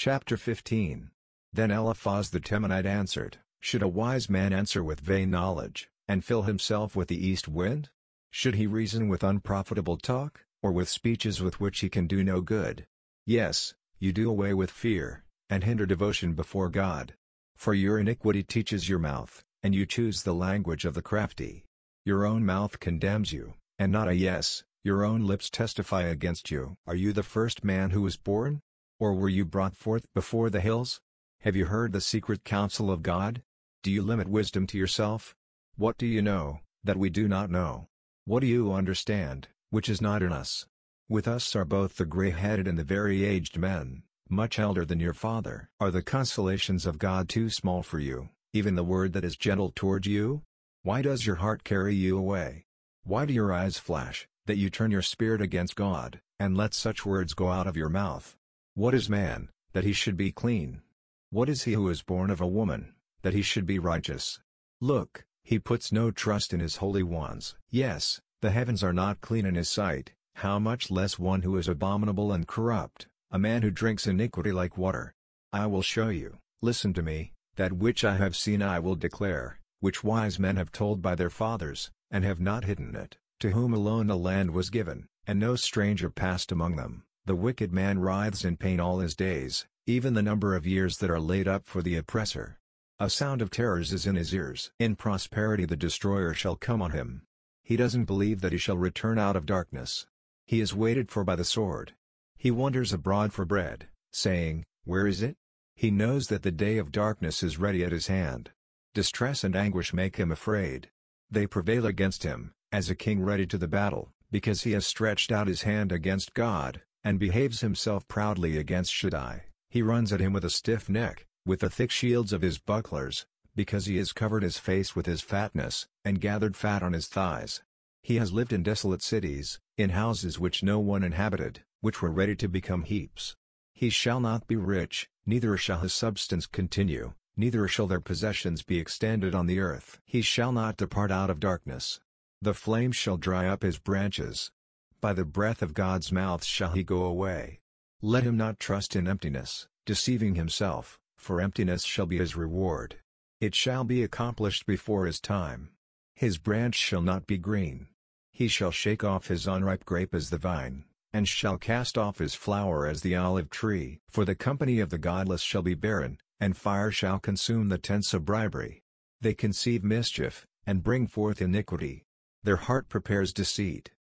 Chapter 15. Then Eliphaz the Temanite answered, Should a wise man answer with vain knowledge, and fill himself with the east wind? Should he reason with unprofitable talk, or with speeches with which he can do no good? Yes, you do away with fear, and hinder devotion before God. For your iniquity teaches your mouth, and you choose the language of the crafty. Your own mouth condemns you, and not a yes, your own lips testify against you. Are you the first man who was born? Or were you brought forth before the hills? Have you heard the secret counsel of God? Do you limit wisdom to yourself? What do you know, that we do not know? What do you understand, which is not in us? With us are both the gray-headed and the very aged men, much elder than your father. Are the consolations of God too small for you, even the word that is gentle toward you? Why does your heart carry you away? Why do your eyes flash, that you turn your spirit against God, and let such words go out of your mouth? What is man, that he should be clean? What is he who is born of a woman, that he should be righteous? Look, he puts no trust in his holy ones. Yes, the heavens are not clean in his sight, how much less one who is abominable and corrupt, a man who drinks iniquity like water. I will show you, listen to me, that which I have seen I will declare, which wise men have told by their fathers, and have not hidden it, to whom alone the land was given, and no stranger passed among them. The wicked man writhes in pain all his days, even the number of years that are laid up for the oppressor. A sound of terrors is in his ears. In prosperity the destroyer shall come on him. He doesn't believe that he shall return out of darkness. He is waited for by the sword. He wanders abroad for bread, saying, Where is it? He knows that the day of darkness is ready at his hand. Distress and anguish make him afraid. They prevail against him, as a king ready to the battle, because he has stretched out his hand against God, and behaves himself proudly against Shaddai. He runs at him with a stiff neck, with the thick shields of his bucklers, because he has covered his face with his fatness, and gathered fat on his thighs. He has lived in desolate cities, in houses which no one inhabited, which were ready to become heaps. He shall not be rich, neither shall his substance continue, neither shall their possessions be extended on the earth. He shall not depart out of darkness. The flames shall dry up his branches. By the breath of God's mouth shall he go away. Let him not trust in emptiness, deceiving himself, for emptiness shall be his reward. It shall be accomplished before his time. His branch shall not be green. He shall shake off his unripe grape as the vine, and shall cast off his flower as the olive tree. For the company of the godless shall be barren, and fire shall consume the tents of bribery. They conceive mischief, and bring forth iniquity. Their heart prepares deceit.